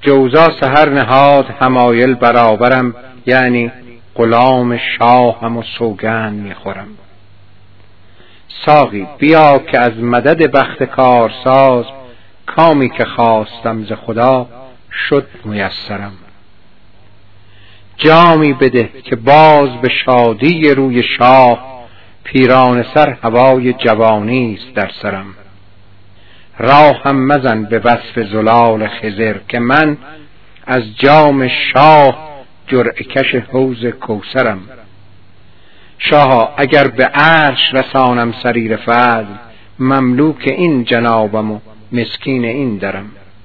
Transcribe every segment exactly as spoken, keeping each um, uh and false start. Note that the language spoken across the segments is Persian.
جوزا سحر نهاد حمایل برابرم، یعنی غلام شاهم و سوگند میخورم. ساقی بیا که از مدد بخت کارساز، کامی که خواستم ز خدا شد میسرم. جامی بده که باز به شادی روی شاه، پیران سر هوای جوانی است در سرم. راهم مزن به وصف زلال خضر، که من از جام شاه جرعه کش حوض کوثرم. شاها اگر به عرش رسانم سریر فضل، مملوک این جنابم و مسکین این درم.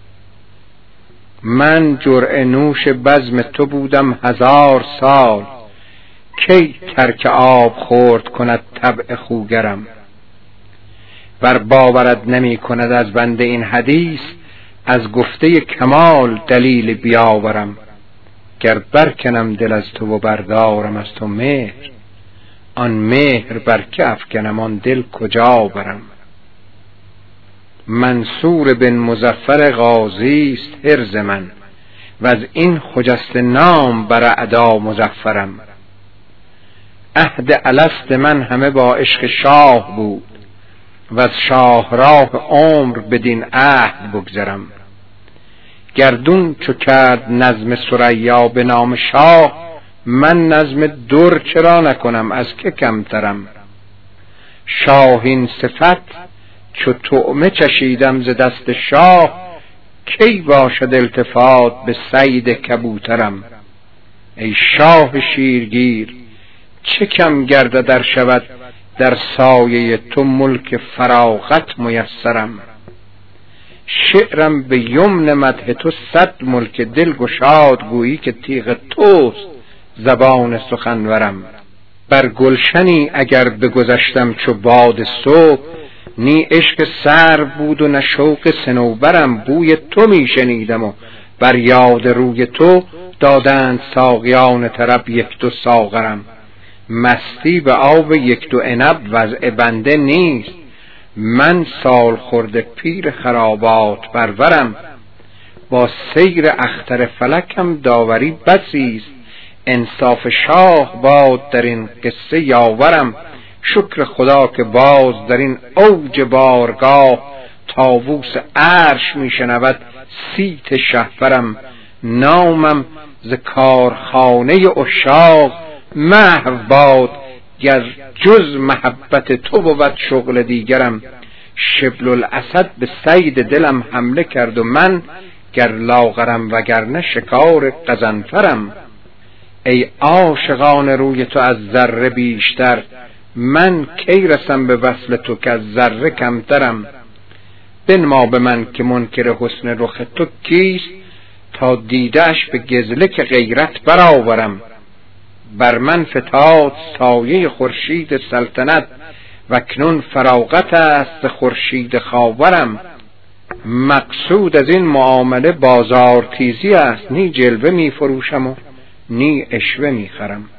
من جرعه نوش بزم تو بودم هزار سال، کی ترک آب خورد کند طبع خوگرم. ور باورت نمی کند از بنده این حدیث، از گفته کمال دلیل بیاورم. گر برکنم دل از تو و بردارم از تو مهر، آن مهر بر که افکنم آن دل کجا برم. منصور بن مظفر غازی است حرز من، و از این خجسته نام بر اعدا مظفرم. عهد الست من همه با عشق شاه بود، و از شاهراه عمر بدین عهد بگذرم. گردون چو کرد نظم ثریا به نام شاه، من نظم در چرا نکنم از که کمترم. شاهین صفت چو طعمه چشیدم ز دست شاه، کی باشد التفات به صید کبوترم. ای شاه شیرگیر چه کم گردد در شود، در سایه تو ملک فراغت میسرم. شعرم به یمن مدح تو صد ملک دل گشاد، گویی که تیغ توست زبان سخنورم. بر گلشنی اگر بگذشتم چو باد صبح، نی عشق سر بود و نه شوق صنوبرم. بوی تو می شنیدم و بر یاد روی تو، دادند ساقیان طرب یک دو ساغرم. مستی به آب یک دو عنب وضع بنده نیست، من سال خورده پیر خرابات پرورم. با سیر اختر فلکم داوری بسی است، انصاف شاه باد در این قصه یاورم. شکر خدا که باز در این اوج بارگاه، طاووس عرش می شنود صیت شهپرم. نامم ز کارخانه عشاق محو باد، گر جز محبت تو بود شغل دیگرم. شبل الاسد به صید دلم حمله کرد و من، گر لاغرم وگرنه شکار غضنفرم. ای عاشقان روی تو از ذره بیشتر، من کی رسم به وصل تو که از ذره کمترم. بنما به من که منکر حسن رخ تو کیست، تا دیدش به گزلک غیرت برآورم. بر من فتاد سایه خورشید سلطنت، و اکنون فراغت است خورشید خاورم. مقصود از این معامله بازار تیزی است، نی جلوه می فروشم و نی عشوه می خرم.